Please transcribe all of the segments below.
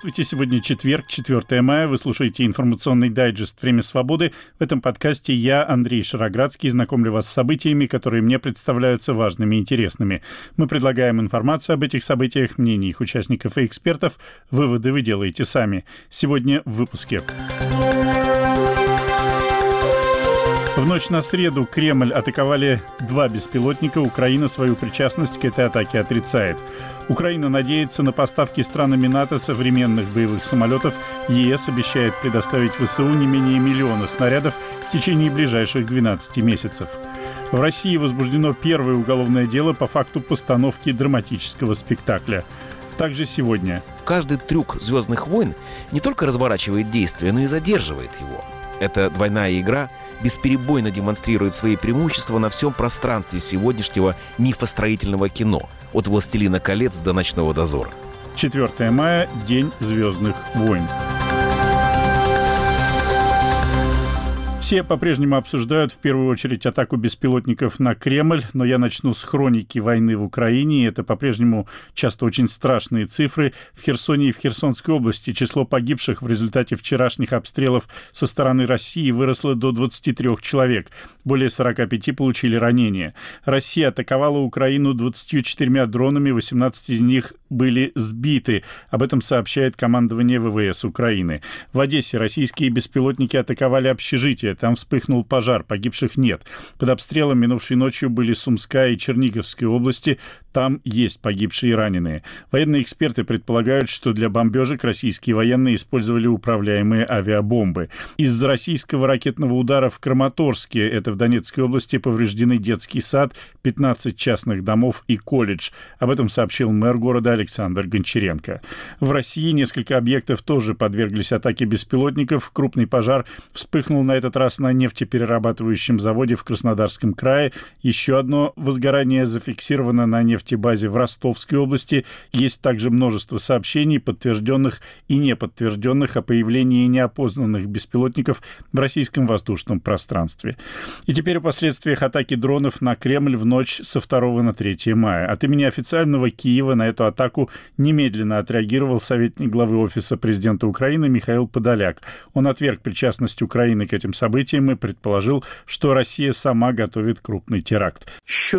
Здравствуйте, сегодня четверг, 4 мая. Вы слушаете информационный дайджест «Время свободы». В этом подкасте я, Андрей Шароградский, знакомлю вас с событиями, которые мне представляются важными и интересными. Мы предлагаем информацию об этих событиях, мнения их участников и экспертов. Выводы вы делаете сами. Сегодня в выпуске. В ночь на среду Кремль атаковали 2 беспилотника. Украина свою причастность к этой атаке отрицает. Украина надеется на поставки странами НАТО современных боевых самолетов. ЕС обещает предоставить ВСУ не менее 1 миллиона снарядов в течение ближайших 12 месяцев. В России возбуждено первое уголовное дело по факту постановки драматического спектакля. Также сегодня. Каждый трюк «Звездных войн» не только разворачивает действие, но и задерживает его. Эта двойная игра бесперебойно демонстрирует свои преимущества на всем пространстве сегодняшнего мифостроительного кино, от «Властелина колец» до «Ночного дозора». 4 мая – День звездных войн. Все по-прежнему обсуждают в первую очередь атаку беспилотников на Кремль, но я начну с хроники войны в Украине. Это по-прежнему часто очень страшные цифры. В Херсоне и в Херсонской области число погибших в результате вчерашних обстрелов со стороны России выросло до 23 человек. Более 45 получили ранения. Россия атаковала Украину 24 дронами, 18 из них были сбиты. Об этом сообщает командование ВВС Украины. В Одессе российские беспилотники атаковали общежитие. Там вспыхнул пожар, погибших нет. Под обстрелом минувшей ночью были Сумская и Черниговская области. Там есть погибшие и раненые. Военные эксперты предполагают, что для бомбежек российские военные использовали управляемые авиабомбы. Из-за российского ракетного удара в Краматорске, это в Донецкой области, повреждены детский сад, 15 частных домов и колледж. Об этом сообщил мэр города Александр Гончаренко. В России несколько объектов тоже подверглись атаке беспилотников. Крупный пожар вспыхнул на этот раз на нефтеперерабатывающем заводе в Краснодарском крае. Еще одно возгорание зафиксировано на нефтебазе в Ростовской области. Есть также множество сообщений, подтвержденных и неподтвержденных, о появлении неопознанных беспилотников в российском воздушном пространстве. И теперь о последствиях атаки дронов на Кремль в ночь со 2 на 3 мая. От имени официального Киева на эту атаку немедленно отреагировал советник главы Офиса президента Украины Михаил Подоляк. Он отверг причастность Украины к этим событиям и предположил, что Россия сама готовит крупный теракт.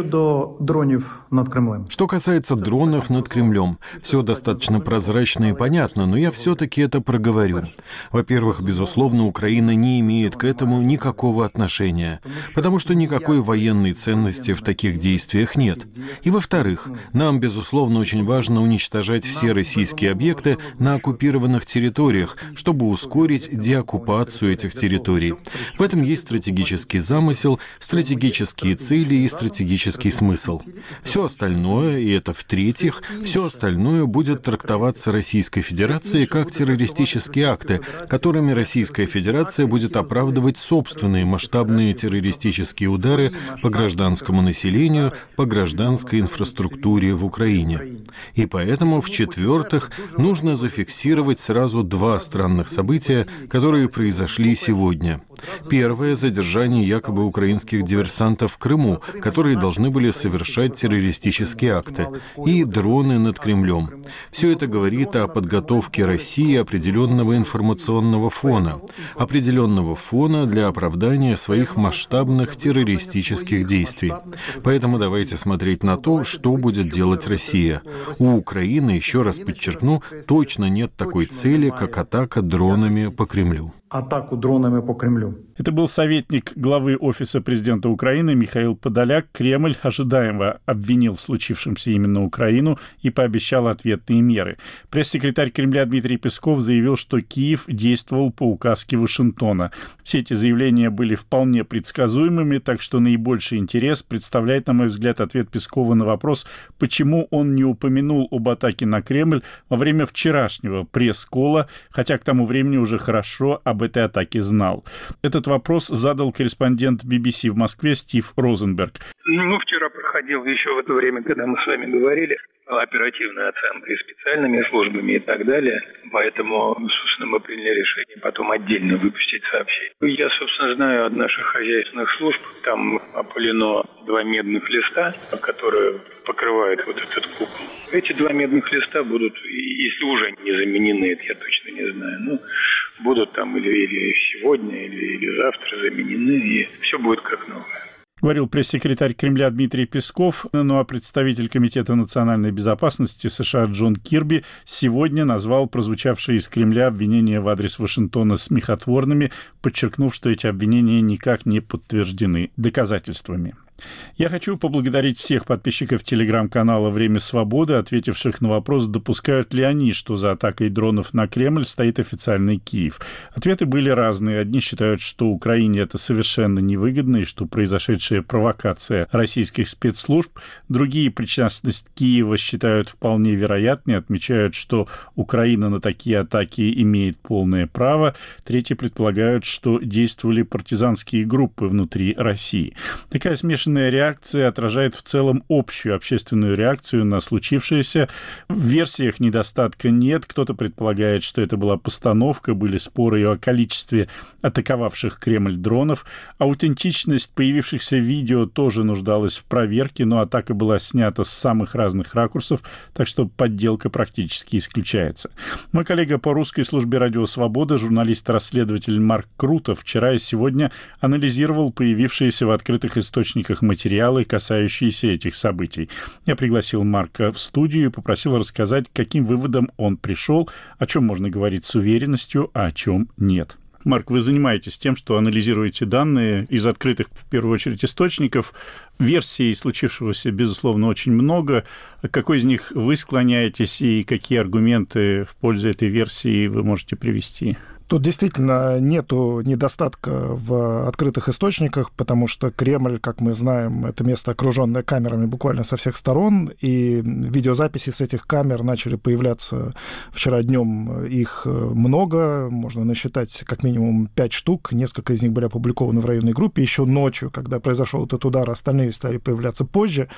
Что касается дронов над Кремлем, все достаточно прозрачно и понятно, но я все-таки это проговорю. Во-первых, безусловно, Украина не имеет к этому никакого отношения, потому что никакой военной ценности в таких действиях нет. И во-вторых, нам, безусловно, очень важно уничтожать все российские объекты на оккупированных территориях, чтобы ускорить деоккупацию этих территорий. В этом есть стратегический замысел, стратегические цели и стратегический смысл. Все остальное, и это в-третьих, все остальное будет трактоваться Российской Федерацией как террористические акты, которыми Российская Федерация будет оправдывать собственные масштабные террористические удары по гражданскому населению, по гражданской инфраструктуре в Украине. И поэтому, в-четвертых, нужно зафиксировать сразу 2 странных события, которые произошли сегодня. Первое – задержание якобы украинских диверсантов в Крыму, которые должны были совершать террористические акты, и дроны над Кремлем. Все это говорит о подготовке России определенного информационного фона для оправдания своих масштабных террористических действий. Поэтому давайте смотреть на то, что будет делать Россия. У Украины, еще раз подчеркну, точно нет такой цели, как атака дронами по Кремлю. Это был советник главы Офиса президента Украины Михаил Подоляк. Кремль ожидаемо обвинил в случившемся именно Украину и пообещал ответные меры. Пресс-секретарь Кремля Дмитрий Песков заявил, что Киев действовал по указке Вашингтона. Все эти заявления были вполне предсказуемыми, так что наибольший интерес представляет, на мой взгляд, ответ Пескова на вопрос, почему он не упомянул об атаке на Кремль во время вчерашнего пресс-колла, хотя к тому времени уже хорошо об этой атаке знал. Этот вопрос задал корреспондент BBC в Москве Стив Розенберг. Вчера проходил еще в это время, когда мы с вами говорили, оперативной оценкой, специальными службами и так далее. Поэтому, собственно, мы приняли решение потом отдельно выпустить сообщение. Я, собственно, знаю от наших хозяйственных служб, там опылено 2 медных листа, которые покрывают вот этот купол. Эти 2 медных листа будут, если уже не заменены, это я точно не знаю, но будут там или сегодня, или завтра заменены, и все будет как новое. Говорил пресс-секретарь Кремля Дмитрий Песков, ну а представитель Комитета национальной безопасности США Джон Кирби сегодня назвал прозвучавшие из Кремля обвинения в адрес Вашингтона смехотворными, подчеркнув, что эти обвинения никак не подтверждены доказательствами. Я хочу поблагодарить всех подписчиков телеграм-канала «Время свободы», ответивших на вопрос, допускают ли они, что за атакой дронов на Кремль стоит официальный Киев. Ответы были разные. Одни считают, что Украине это совершенно невыгодно и что произошедшая провокация российских спецслужб. Другие причастность Киева считают вполне вероятной, отмечают, что Украина на такие атаки имеет полное право. Третьи предполагают, что действовали партизанские группы внутри России. Такая смешанная реакция отражает в целом общую общественную реакцию на случившееся. В версиях недостатка нет. Кто-то предполагает, что это была постановка, были споры о количестве атаковавших Кремль дронов. Аутентичность появившихся видео тоже нуждалась в проверке, но атака была снята с самых разных ракурсов, так что подделка практически исключается. Мой коллега по русской службе «Радио Свобода», журналист-расследователь Марк Крутов, вчера и сегодня анализировал появившиеся в открытых источниках материалы, касающиеся этих событий. Я пригласил Марка в студию и попросил рассказать, к каким выводам он пришел, о чем можно говорить с уверенностью, а о чем нет. Марк, вы занимаетесь тем, что анализируете данные из открытых, в первую очередь, источников. Версий случившегося, безусловно, очень много. К какой из них вы склоняетесь и какие аргументы в пользу этой версии вы можете привести? Тут действительно нету недостатка в открытых источниках, потому что Кремль, как мы знаем, это место, окруженное камерами буквально со всех сторон, и видеозаписи с этих камер начали появляться вчера днем. Их много, можно насчитать как минимум 5 штук, несколько из них были опубликованы в районной группе еще ночью, когда произошел этот удар, остальные стали появляться позже,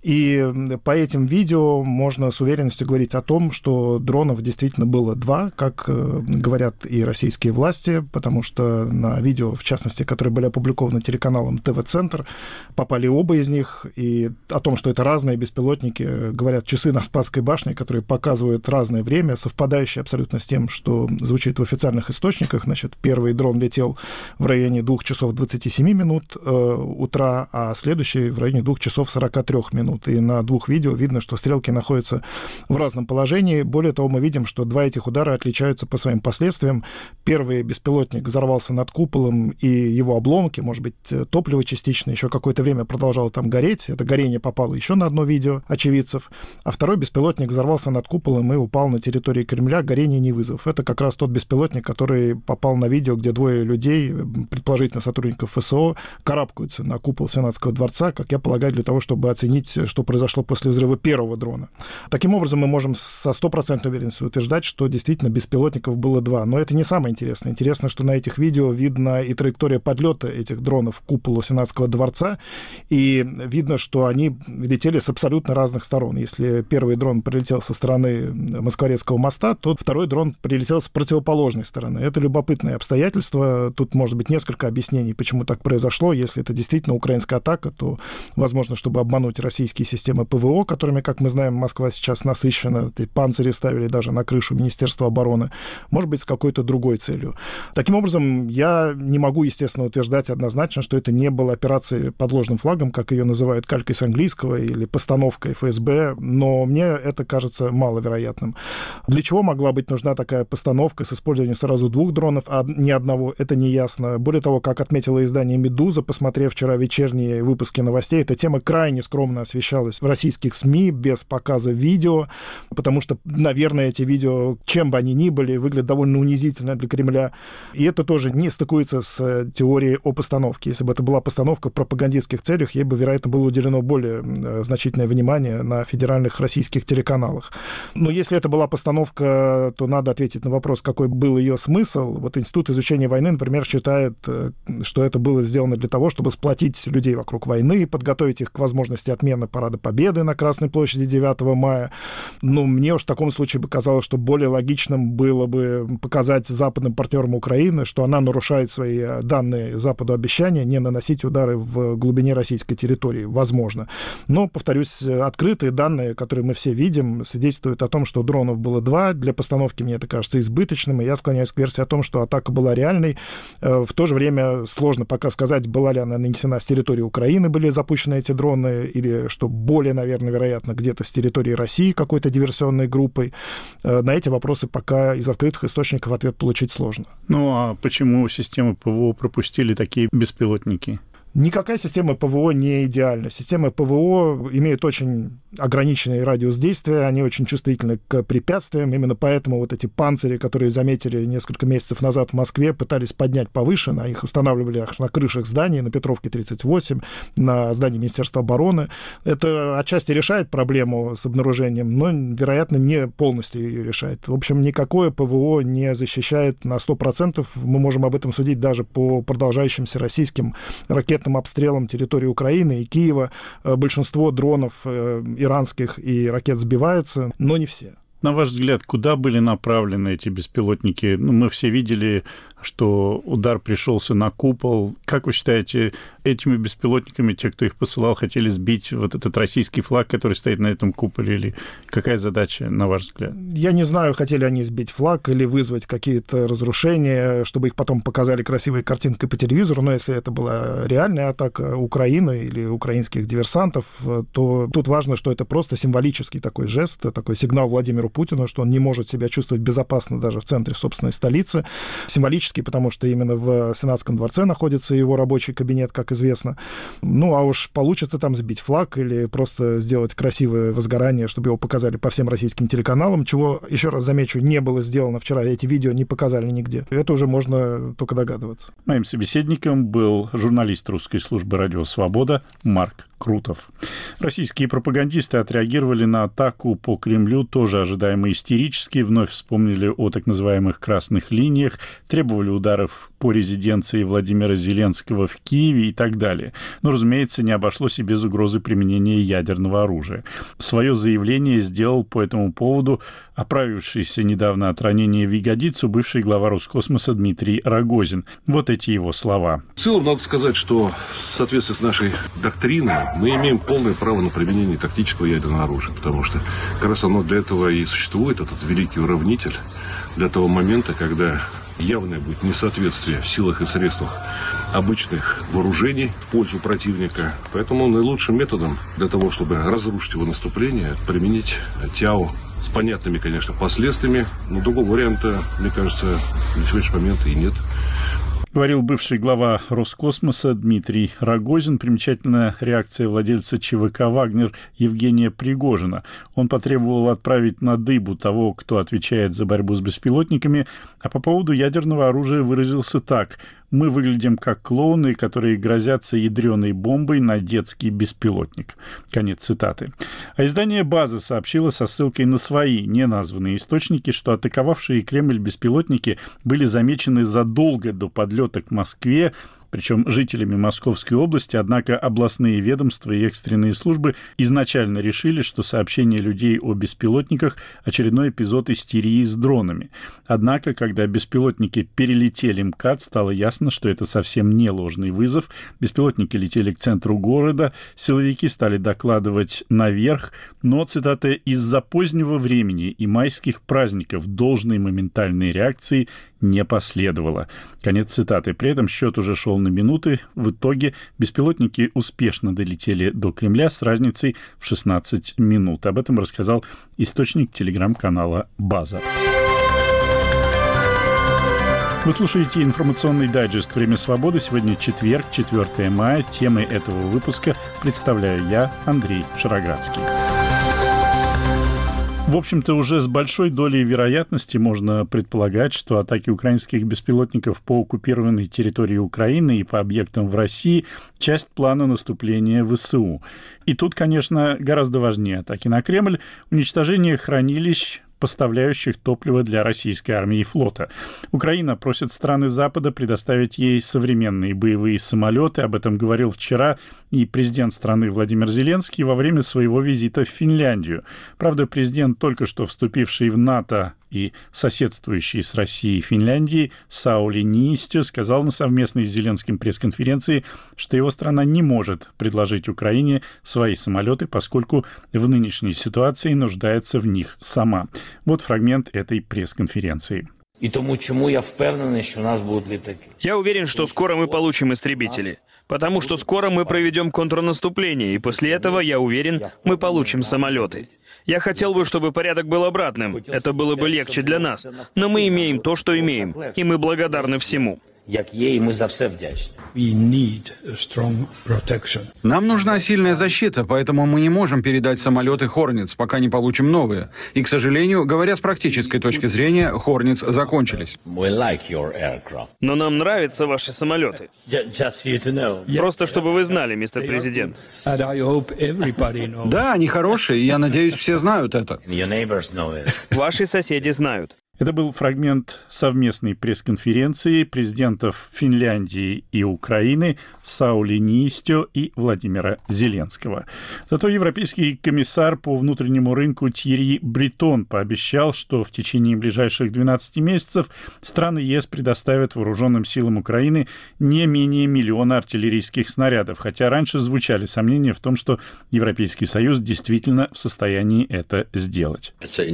и по этим видео можно с уверенностью говорить о том, что дронов действительно было 2, как говорят и российские власти, потому что на видео, в частности, которые были опубликованы телеканалом ТВ-центр, попали оба из них, и о том, что это разные беспилотники, говорят часы на Спасской башне, которые показывают разное время, совпадающее абсолютно с тем, что звучит в официальных источниках. Значит, первый дрон летел в районе 2 часов 27 минут утра, а следующий в районе 2 часов 43 минут. И на 2 видео видно, что стрелки находятся в разном положении. Более того, мы видим, что 2 этих удара отличаются по своим последствиям. Первый беспилотник взорвался над куполом, и его обломки, может быть, топливо частично, еще какое-то время продолжало там гореть. Это горение попало еще на одно видео очевидцев. А второй беспилотник взорвался над куполом и упал на территории Кремля, горение не вызвав. Это как раз тот беспилотник, который попал на видео, где 2 людей, предположительно сотрудников ФСО, карабкаются на купол Сенатского дворца, как я полагаю, для того, чтобы оценить, что произошло после взрыва первого дрона. Таким образом, мы можем со 100% уверенностью утверждать, что действительно беспилотников было 2. Но это не самое интересное. Интересно, что на этих видео видно и траектория подлета этих дронов к куполу Сенатского дворца, и видно, что они летели с абсолютно разных сторон. Если первый дрон прилетел со стороны Москворецкого моста, то второй дрон прилетел с противоположной стороны. Это любопытное обстоятельство. Тут может быть несколько объяснений, почему так произошло. Если это действительно украинская атака, то, возможно, чтобы обмануть российские системы ПВО, которыми, как мы знаем, Москва сейчас насыщена. Панцири ставили даже на крышу Министерства обороны. Может быть, с какой-то другой целью. Таким образом, я не могу, естественно, утверждать однозначно, что это не была операция под ложным флагом, как ее называют калькой с английского или постановкой ФСБ, но мне это кажется маловероятным. Для чего могла быть нужна такая постановка с использованием сразу 2 дронов, а не одного, это не ясно. Более того, как отметило издание «Медуза», посмотрев вчера вечерние выпуски новостей, эта тема крайне скромно освещалась в российских СМИ, без показа видео, потому что, наверное, эти видео, чем бы они ни были, выглядят довольно унизительно для Кремля. И это тоже не стыкуется с теорией о постановке. Если бы это была постановка в пропагандистских целях, ей бы, вероятно, было уделено более значительное внимание на федеральных российских телеканалах. Но если это была постановка, то надо ответить на вопрос, какой был ее смысл. Вот Институт изучения войны, например, считает, что это было сделано для того, чтобы сплотить людей вокруг войны, подготовить их к возможности отмены Парада Победы на Красной площади 9 мая. Ну, мне уж в таком случае бы казалось, что более логичным было бы показать западным партнерам Украины, что она нарушает свои данные Западу обещания не наносить удары в глубине российской территории. Возможно. Но, повторюсь, открытые данные, которые мы все видим, свидетельствуют о том, что дронов было 2. Для постановки мне это кажется избыточным, и я склоняюсь к версии о том, что атака была реальной. В то же время сложно пока сказать, была ли она нанесена с территории Украины, были запущены эти дроны, или, что более, наверное, вероятно, где-то с территории России какой-то диверсионной группой. На эти вопросы пока из открытых источников ответ получить сложно. Ну, а почему системы ПВО пропустили такие беспилотники? Никакая система ПВО не идеальна. Системы ПВО имеют очень ограниченный радиус действия, они очень чувствительны к препятствиям. Именно поэтому вот эти панцири, которые заметили несколько месяцев назад в Москве, пытались поднять повыше, их устанавливали на крышах зданий, на Петровке 38, на здании Министерства обороны. Это отчасти решает проблему с обнаружением, но, вероятно, не полностью ее решает. В общем, никакое ПВО не защищает на 100%. Мы можем об этом судить даже по продолжающимся российским ракетным обстрелам территории Украины и Киева. Большинство дронов иранских и ракет сбиваются, но не все. На ваш взгляд, куда были направлены эти беспилотники? Мы все видели, что удар пришелся на купол. Как вы считаете, этими беспилотниками те, кто их посылал, хотели сбить вот этот российский флаг, который стоит на этом куполе? Или какая задача, на ваш взгляд? Я не знаю, хотели они сбить флаг или вызвать какие-то разрушения, чтобы их потом показали красивой картинкой по телевизору. Но если это была реальная атака Украины или украинских диверсантов, то тут важно, что это просто символический такой жест, такой сигнал Владимиру Путину, что он не может себя чувствовать безопасно даже в центре собственной столицы. Символический, потому что именно в Сенатском дворце находится его рабочий кабинет, как известно. Ну, а уж получится там сбить флаг или просто сделать красивое возгорание, чтобы его показали по всем российским телеканалам, чего, еще раз замечу, не было сделано вчера. Эти видео не показали нигде. Это уже можно только догадываться. Моим собеседником был журналист русской службы «Радио Свобода» Марк Крутов. Российские пропагандисты отреагировали на атаку по Кремлю тоже ожидаемо истерически, вновь вспомнили о так называемых «красных линиях», требовали ударов по резиденции Владимира Зеленского в Киеве и так далее. Но, разумеется, не обошлось и без угрозы применения ядерного оружия. Свое заявление сделал по этому поводу оправившийся недавно от ранения в ягодицу бывший глава Роскосмоса Дмитрий Рогозин. Вот эти его слова. В целом, надо сказать, что в соответствии с нашей доктриной мы имеем полное право на применение тактического ядерного оружия, потому что как раз оно для этого и существует, этот великий уравнитель, для того момента, когда явное будет несоответствие в силах и средствах обычных вооружений в пользу противника. Поэтому наилучшим методом для того, чтобы разрушить его наступление, применить ТЯО с понятными, конечно, последствиями. Но другого варианта, мне кажется, на сегодняшний момент и нет. Говорил бывший глава Роскосмоса Дмитрий Рогозин. Примечательная реакция владельца ЧВК «Вагнер» Евгения Пригожина. Он потребовал отправить на дыбу того, кто отвечает за борьбу с беспилотниками, а по поводу ядерного оружия выразился так: «Мы выглядим как клоуны, которые грозятся ядреной бомбой на детский беспилотник». Конец цитаты. А издание «База» сообщило со ссылкой на свои неназванные источники, что атаковавшие Кремль беспилотники были замечены задолго до подлета к Москве, причем жителями Московской области, однако областные ведомства и экстренные службы изначально решили, что сообщение людей о беспилотниках – очередной эпизод истерии с дронами. Однако, когда беспилотники перелетели МКАД, стало ясно, что это совсем не ложный вызов. Беспилотники летели к центру города, силовики стали докладывать наверх, но, цитата, «из-за позднего времени и майских праздников должной моментальной реакции не последовало». Конец цитаты. При этом счет уже шел на минуты. В итоге беспилотники успешно долетели до Кремля с разницей в 16 минут. Об этом рассказал источник телеграм-канала «База». Вы слушаете информационный дайджест «Время свободы». Сегодня четверг, 4 мая. Темой этого выпуска представляю я, Андрей Шароградский. В общем-то, уже с большой долей вероятности можно предполагать, что атаки украинских беспилотников по оккупированной территории Украины и по объектам в России – часть плана наступления ВСУ. И тут, конечно, гораздо важнее атаки на Кремль – уничтожение хранилищ, поставляющих топливо для российской армии и флота. Украина просит страны Запада предоставить ей современные боевые самолеты. Об этом говорил вчера и президент страны Владимир Зеленский во время своего визита в Финляндию. Правда, президент, только что вступивший в НАТО и соседствующий с Россией Финляндии, Саули Ниистё, сказал на совместной с Зеленским пресс-конференции, что его страна не может предложить Украине свои самолеты, поскольку в нынешней ситуации нуждается в них сама. Вот фрагмент этой пресс-конференции. Я уверен, что скоро мы получим истребители. Потому что скоро мы проведем контрнаступление, и после этого, я уверен, мы получим самолеты. Я хотел бы, чтобы порядок был обратным. Это было бы легче для нас. Но мы имеем то, что имеем, и мы благодарны всему. Нам нужна сильная защита, поэтому мы не можем передать самолеты «Хорнетс», пока не получим новые. И, к сожалению, говоря с практической точки зрения, «Хорнетс» закончились. Но нам нравятся ваши самолеты. Просто чтобы вы знали, мистер президент. Да, они хорошие, и я надеюсь, все знают это. Ваши соседи знают. Это был фрагмент совместной пресс-конференции президентов Финляндии и Украины Саули Ниистё и Владимира Зеленского. Зато европейский комиссар по внутреннему рынку Тьерри Бретон пообещал, что в течение ближайших 12 месяцев страны ЕС предоставят вооруженным силам Украины не менее 1 миллиона артиллерийских снарядов, хотя раньше звучали сомнения в том, что Европейский Союз действительно в состоянии это сделать.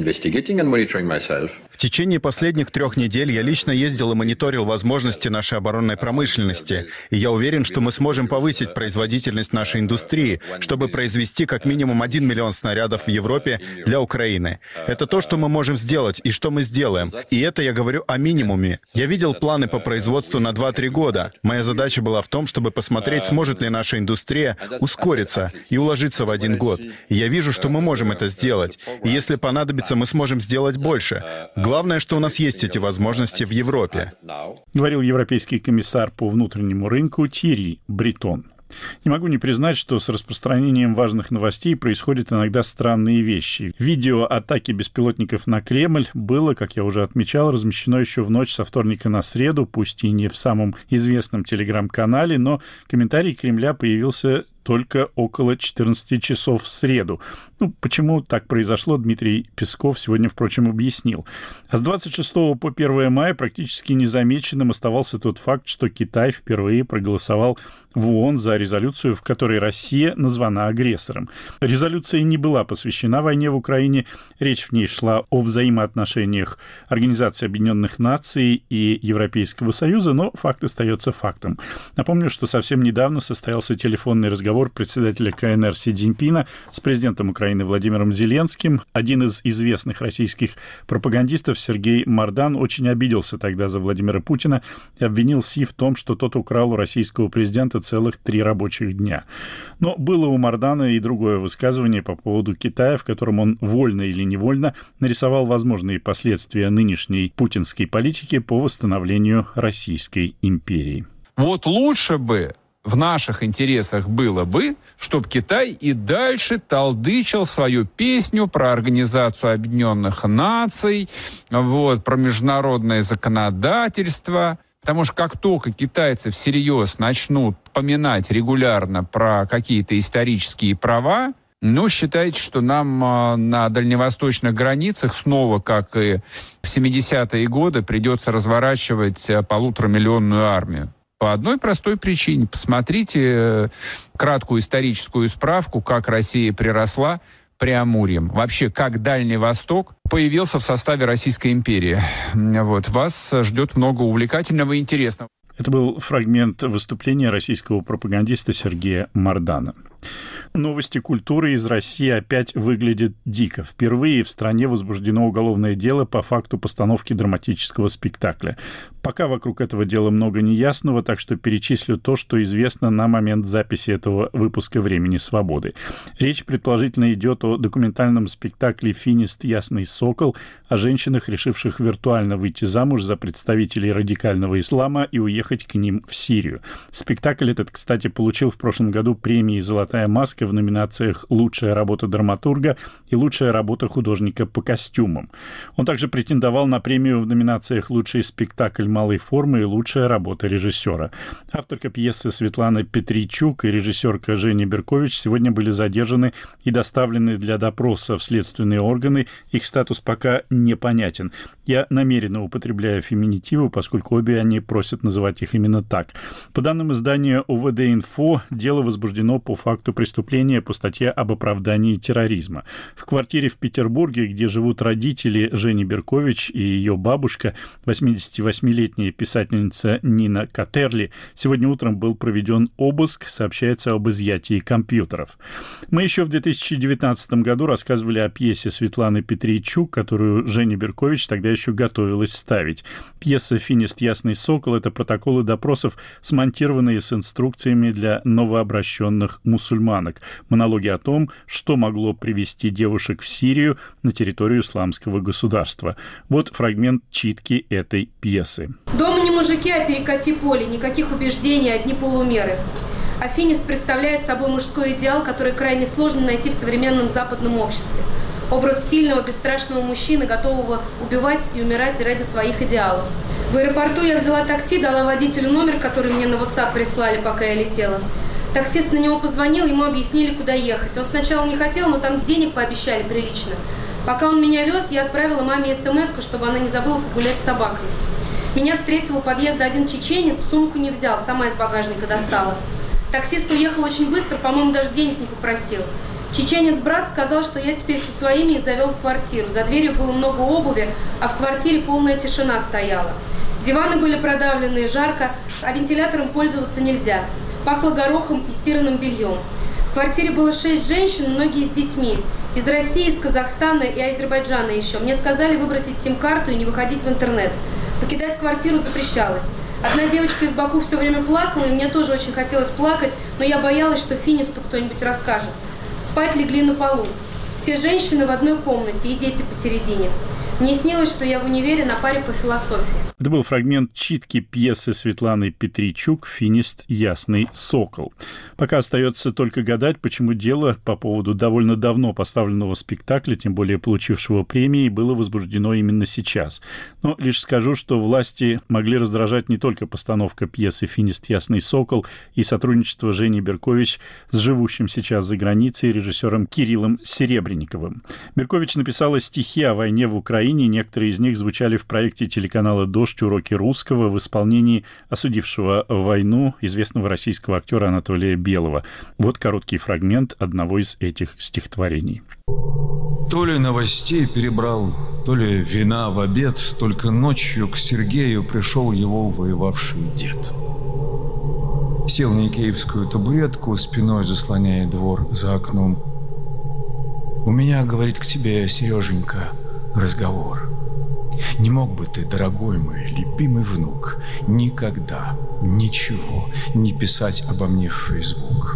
В течение последних 3 недель я лично ездил и мониторил возможности нашей оборонной промышленности, и я уверен, что мы сможем повысить производительность нашей индустрии, чтобы произвести как минимум 1 миллион снарядов в Европе для Украины. Это то, что мы можем сделать и что мы сделаем. И это я говорю о минимуме. Я видел планы по производству на 2-3 года. Моя задача была в том, чтобы посмотреть, сможет ли наша индустрия ускориться и уложиться в 1 год. И я вижу, что мы можем это сделать. И если понадобится, мы сможем сделать больше. Главное, что у нас есть эти возможности в Европе. Говорил европейский комиссар по внутреннему рынку Тьерри Бретон. Не могу не признать, что с распространением важных новостей происходят иногда странные вещи. Видео атаки беспилотников на Кремль было, как я уже отмечал, размещено еще в ночь со вторника на среду, пусть и не в самом известном телеграм-канале, но комментарий Кремля появился только около 14 часов в среду. Почему так произошло, Дмитрий Песков сегодня, впрочем, объяснил. А с 26 по 1 мая практически незамеченным оставался тот факт, что Китай впервые проголосовал в ООН за резолюцию, в которой Россия названа агрессором. Резолюция не была посвящена войне в Украине. Речь в ней шла о взаимоотношениях Организации Объединенных Наций и Европейского Союза, но факт остается фактом. Напомню, что совсем недавно состоялся телефонный разговор председателя КНР Си Цзиньпина с президентом Украины Владимиром Зеленским. Один из известных российских пропагандистов, Сергей Мардан, очень обиделся тогда за Владимира Путина и обвинил Си в том, что тот украл у российского президента целых 3 рабочих дня. Но было у Мардана и другое высказывание по поводу Китая, в котором он вольно или невольно нарисовал возможные последствия нынешней путинской политики по восстановлению Российской империи. Вот лучше бы в наших интересах было бы, чтобы Китай и дальше толдычил свою песню про Организацию Объединенных Наций, про международное законодательство. Потому что как только китайцы всерьез начнут поминать регулярно про какие-то исторические права, считайте, что нам на дальневосточных границах снова, как и в 70-е годы, придется разворачивать 1,5-миллионную армию. По одной простой причине. Посмотрите краткую историческую справку, как Россия приросла Преамурьем. Вообще, как Дальний Восток появился в составе Российской империи. Вас ждет много увлекательного и интересного. Это был фрагмент выступления российского пропагандиста Сергея Мардана. Новости культуры из России опять выглядят дико. Впервые в стране возбуждено уголовное дело по факту постановки драматического спектакля. Пока вокруг этого дела много неясного, так что перечислю то, что известно на момент записи этого выпуска «Времени свободы». Речь, предположительно, идет о документальном спектакле «Финист. Ясный сокол», о женщинах, решивших виртуально выйти замуж за представителей радикального ислама и уехать к ним в Сирию. Спектакль этот, кстати, получил в прошлом году премии «Золотая маска» в номинациях «Лучшая работа драматурга» и «Лучшая работа художника по костюмам». Он также претендовал на премию в номинациях «Лучший спектакль малой формы» и «Лучшая работа режиссера». Авторка пьесы Светлана Петрийчук и режиссерка Женя Беркович сегодня были задержаны и доставлены для допроса в следственные органы. Их статус пока непонятен. Я намеренно употребляю феминитивы, поскольку обе они просят называть их именно так. По данным издания ОВД-Инфо, дело возбуждено по факту преступления по статье об оправдании терроризма. В квартире в Петербурге, где живут родители Жени Беркович и ее бабушка, 88-летняя писательница Нина Катерли, сегодня утром был проведен обыск, сообщается об изъятии компьютеров. Мы еще в 2019 году рассказывали о пьесе Светланы Петрийчук, которую Женя Беркович тогда еще готовилась ставить. Пьеса «Финист. Ясный сокол» — это протоколы допросов, смонтированные с инструкциями для новообращенных мусульманок. Монологи о том, что могло привести девушек в Сирию на территорию исламского государства. Вот фрагмент читки этой пьесы. Дома не мужики, а перекати поле, никаких убеждений, одни полумеры. А финист представляет собой мужской идеал, который крайне сложно найти в современном западном обществе. Образ сильного, бесстрашного мужчины, готового убивать и умирать ради своих идеалов. В аэропорту я взяла такси, дала водителю номер, который мне на WhatsApp прислали, пока я летела. Таксист на него позвонил, ему объяснили, куда ехать. Он сначала не хотел, но там денег пообещали прилично. Пока он меня вез, я отправила маме смс-ку, чтобы она не забыла погулять с собакой. Меня встретил у подъезда один чеченец, сумку не взял, сама из багажника достала. Таксист уехал очень быстро, по-моему, даже денег не попросил. Чеченец-брат сказал, что я теперь со своими и завел в квартиру. За дверью было много обуви, а в квартире полная тишина стояла. Диваны были продавленные, жарко, а вентилятором пользоваться нельзя. Пахло горохом и стиранным бельем. В квартире было 6 женщин, многие с детьми. Из России, из Казахстана и Азербайджана еще. Мне сказали выбросить сим-карту и не выходить в интернет. Покидать квартиру запрещалось. Одна девочка из Баку все время плакала, и мне тоже очень хотелось плакать, но я боялась, что Финисту кто-нибудь расскажет. Спать легли на полу. Все женщины в одной комнате и дети посередине. Мне снилось, что я в универе на паре по философии. Это был фрагмент читки пьесы Светланы Петрийчук «Финист. Ясный сокол». Пока остается только гадать, почему дело по поводу довольно давно поставленного спектакля, тем более получившего премии, было возбуждено именно сейчас. Но лишь скажу, что власти могли раздражать не только постановка пьесы «Финист. Ясный сокол» и сотрудничество Жени Беркович с живущим сейчас за границей режиссером Кириллом Серебренниковым. Беркович написала стихи о войне в Украине, некоторые из них звучали в проекте телеканала «Дождь. Уроки русского» в исполнении осудившего войну известного российского актера Анатолия Белого. Вот короткий фрагмент одного из этих стихотворений. То ли новостей перебрал, то ли вина в обед, только ночью к Сергею пришел его воевавший дед. Сел на икеевскую табуретку, спиной заслоняя двор за окном. «У меня, — говорит, — к тебе, Сереженька, разговор. Не мог бы ты, дорогой мой, любимый внук, никогда ничего не писать обо мне в Facebook?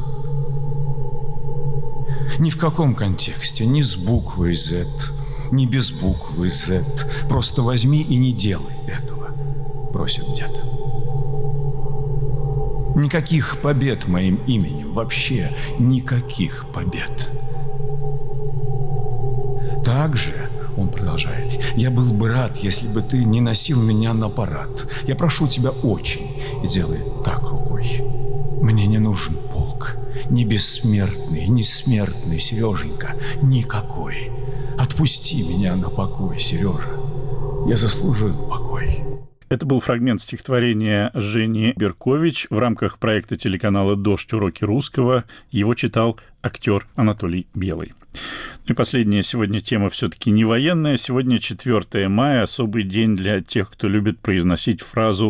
Ни в каком контексте, ни с буквой Z, ни без буквы Z. Просто возьми и не делай этого», — просит дед. «Никаких побед моим именем, вообще никаких побед. Также, — он продолжает, — я был бы рад, если бы ты не носил меня на парад. Я прошу тебя очень, и делай так рукой. Мне не нужен полк, ни бессмертный, ни смертный, Сереженька, никакой. Отпусти меня на покой, Сережа. Я заслужил покой». Это был фрагмент стихотворения Жени Беркович в рамках проекта телеканала «Дождь. Уроки русского». Его читал актер Анатолий Белый. И последняя сегодня тема все-таки не военная. Сегодня 4 мая, особый день для тех, кто любит произносить фразу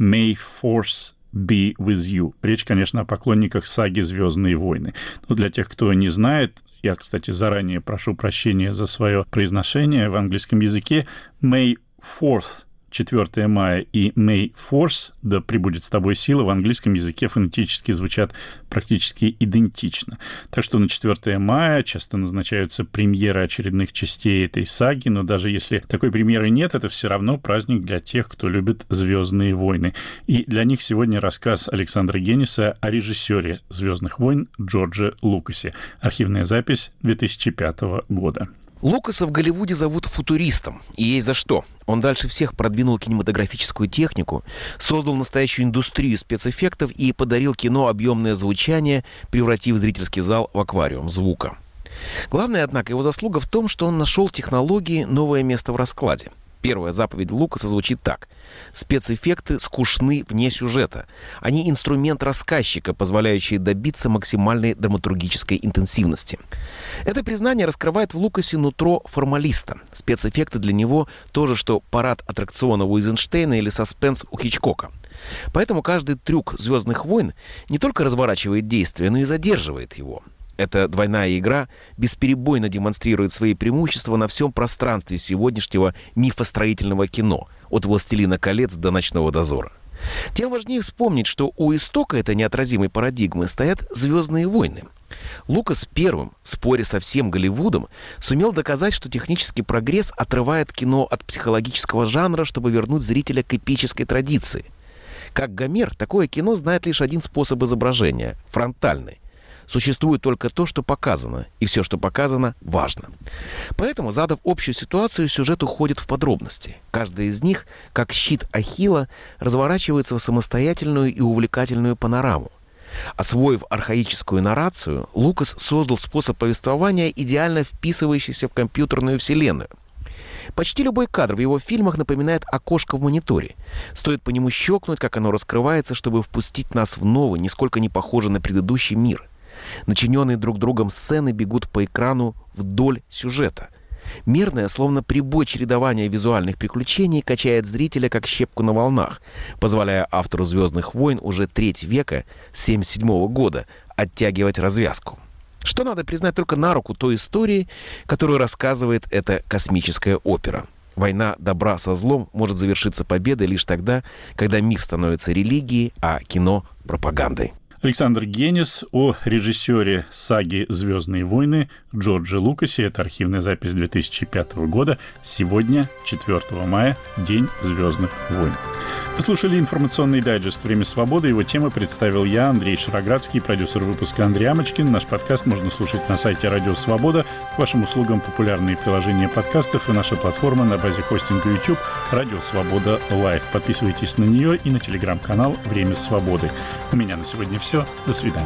«May Force be with you». Речь, конечно, о поклонниках саги «Звездные войны». Но для тех, кто не знает, я, кстати, заранее прошу прощения за свое произношение в английском языке, «May 4th» 4 мая и «May Force», да пребудет с тобой сила, в английском языке фонетически звучат практически идентично. Так что на 4 мая часто назначаются премьеры очередных частей этой саги, но даже если такой премьеры нет, это все равно праздник для тех, кто любит «Звездные войны». И для них сегодня рассказ Александра Генниса о режиссере «Звездных войн» Джордже Лукасе. Архивная запись 2005 года. Лукаса в Голливуде зовут футуристом, и есть за что. Он дальше всех продвинул кинематографическую технику, создал настоящую индустрию спецэффектов и подарил кино объемное звучание, превратив зрительский зал в аквариум звука. Главное, однако, его заслуга в том, что он нашел технологии новое место в раскладе. Первая заповедь Лукаса звучит так. Спецэффекты скучны вне сюжета. Они инструмент рассказчика, позволяющий добиться максимальной драматургической интенсивности. Это признание раскрывает в Лукасе нутро формалиста. Спецэффекты для него то же, что парад аттракциона у Эйзенштейна или саспенс у Хичкока. Поэтому каждый трюк «Звездных войн» не только разворачивает действие, но и задерживает его. Эта двойная игра бесперебойно демонстрирует свои преимущества на всем пространстве сегодняшнего мифостроительного кино, от «Властелина колец» до «Ночного дозора». Тем важнее вспомнить, что у истока этой неотразимой парадигмы стоят «Звездные войны». Лукас первым, в споре со всем Голливудом, сумел доказать, что технический прогресс отрывает кино от психологического жанра, чтобы вернуть зрителя к эпической традиции. Как Гомер, такое кино знает лишь один способ изображения – фронтальный. Существует только то, что показано, и все, что показано, важно. Поэтому, задав общую ситуацию, сюжет уходит в подробности. Каждая из них, как щит Ахилла, разворачивается в самостоятельную и увлекательную панораму. Освоив архаическую наррацию, Лукас создал способ повествования, идеально вписывающийся в компьютерную вселенную. Почти любой кадр в его фильмах напоминает окошко в мониторе. Стоит по нему щелкнуть, как оно раскрывается, чтобы впустить нас в новый, нисколько не похожий на предыдущий мир. Начиненные друг другом сцены бегут по экрану вдоль сюжета. Мерное, словно прибой чередования визуальных приключений, качает зрителя как щепку на волнах, позволяя автору «Звездных войн» уже треть века, с 1977 года, оттягивать развязку. Что надо признать только на руку той истории, которую рассказывает эта космическая опера. Война добра со злом может завершиться победой лишь тогда, когда миф становится религией, а кино — пропагандой. Александр Геннис о режиссере саги «Звездные войны» Джордже Лукасе. Это архивная запись 2005 года. Сегодня, 4 мая, День «Звездных войн». Вы слушали информационный дайджест «Время свободы». Его темы представил я, Андрей Шароградский, продюсер выпуска Андрей Амочкин. Наш подкаст можно слушать на сайте Радио Свобода. К вашим услугам популярные приложения подкастов и наша платформа на базе хостинга YouTube Радио Свобода Лайв. Подписывайтесь на нее и на телеграм-канал «Время свободы». У меня на сегодня все. До свидания.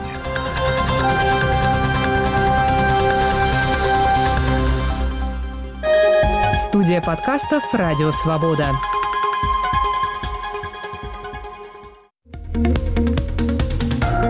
Студия подкастов «Радио Свобода».